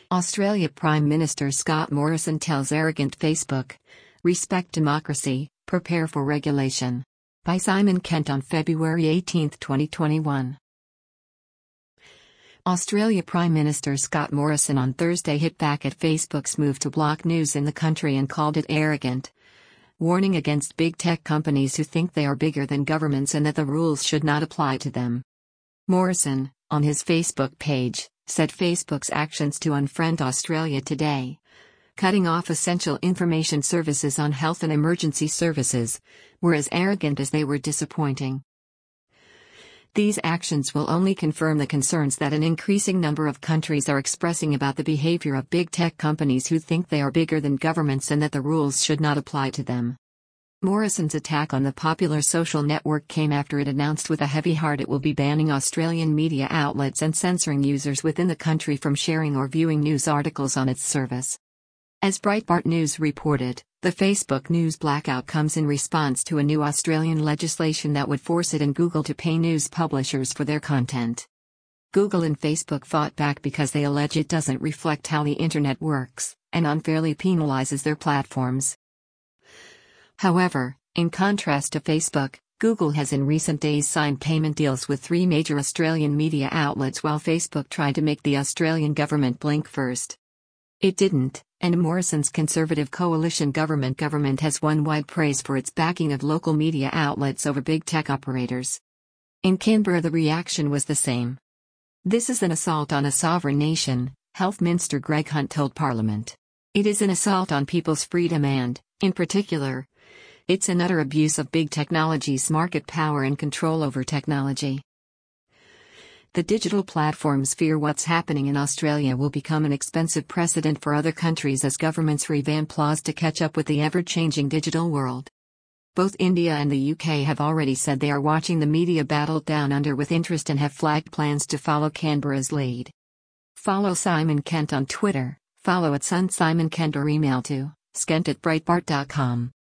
Australia Prime Minister Scott Morrison tells arrogant Facebook, "Respect democracy, prepare for regulation." By Simon Kent on February 18, 2021. Australia Prime Minister Scott Morrison on Thursday hit back at Facebook's move to block news in the country and called it arrogant, warning against big tech companies who think they are bigger than governments and that the rules should not apply to them. Morrison, on his Facebook page, said Facebook's actions to unfriend Australia Today, cutting off essential information services on health and emergency services, were as arrogant as they were disappointing. These actions will only confirm the concerns that an increasing number of countries are expressing about the behavior of big tech companies who think they are bigger than governments and that the rules should not apply to them. Morrison's attack on the popular social network came after it announced with a heavy heart it will be banning Australian media outlets and censoring users within the country from sharing or viewing news articles on its service. As Breitbart News reported, the Facebook news blackout comes in response to a new Australian legislation that would force it and Google to pay news publishers for their content. Google and Facebook fought back because they allege it doesn't reflect how the internet works, and unfairly penalizes their platforms. However, in contrast to Facebook, Google has in recent days signed payment deals with 3 major Australian media outlets while Facebook tried to make the Australian government blink first. It didn't, and Morrison's Conservative coalition government has won wide praise for its backing of local media outlets over big tech operators. In Canberra the reaction was the same. "This is an assault on a sovereign nation," Health Minister Greg Hunt told Parliament. "It is an assault on people's freedom and, in particular, it's an utter abuse of big technology's market power and control over technology." The digital platforms fear what's happening in Australia will become an expensive precedent for other countries as governments revamp laws to catch up with the ever-changing digital world. Both India and the UK have already said they are watching the media battle down under with interest and have flagged plans to follow Canberra's lead. Follow Simon Kent on Twitter, follow @SunSimonKent or email to skent@breitbart.com.